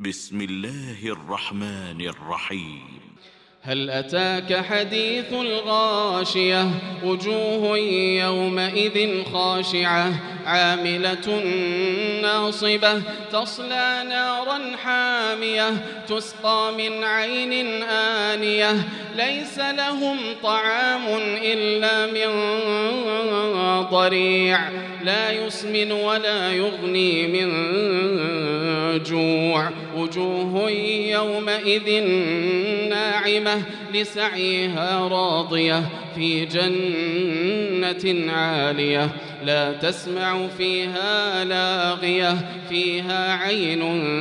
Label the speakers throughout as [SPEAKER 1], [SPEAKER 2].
[SPEAKER 1] بسم الله الرحمن الرحيم.
[SPEAKER 2] هل أتاك حديث الغاشية وجوه يومئذ خاشعة عاملة ناصبة تصلى نارا حامية تسقى من عين آنية ليس لهم طعام إلا من ضريع لا يسمن ولا يغني من جوع وجوه يومئذ ناعمة لسعيها راضية في جنة عالية لا تسمع فيها لاغية فيها عين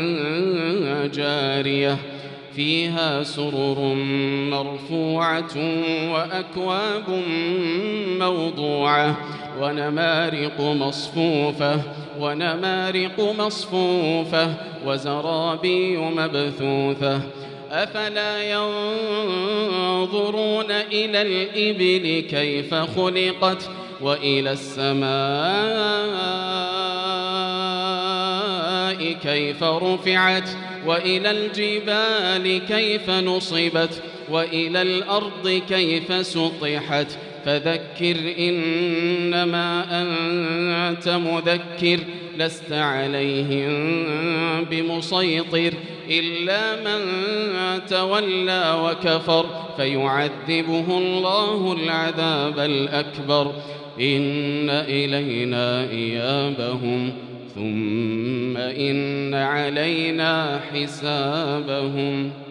[SPEAKER 2] جارية فيها سرر مرفوعة وأكواب موضوعة ونمارق مصفوفة وزرابي مبثوثة أفلا ينظرون إلى الإبل كيف خلقت وإلى السماء كيف رفعت وإلى الجبال كيف نصبت وإلى الأرض كيف سطحت فذكر إنما أنت مذكر لست عليهم بمسيطر إلا من تولى وكفر فيعذبه الله العذاب الأكبر إن إلينا إيابهم ثم إن علينا حسابهم.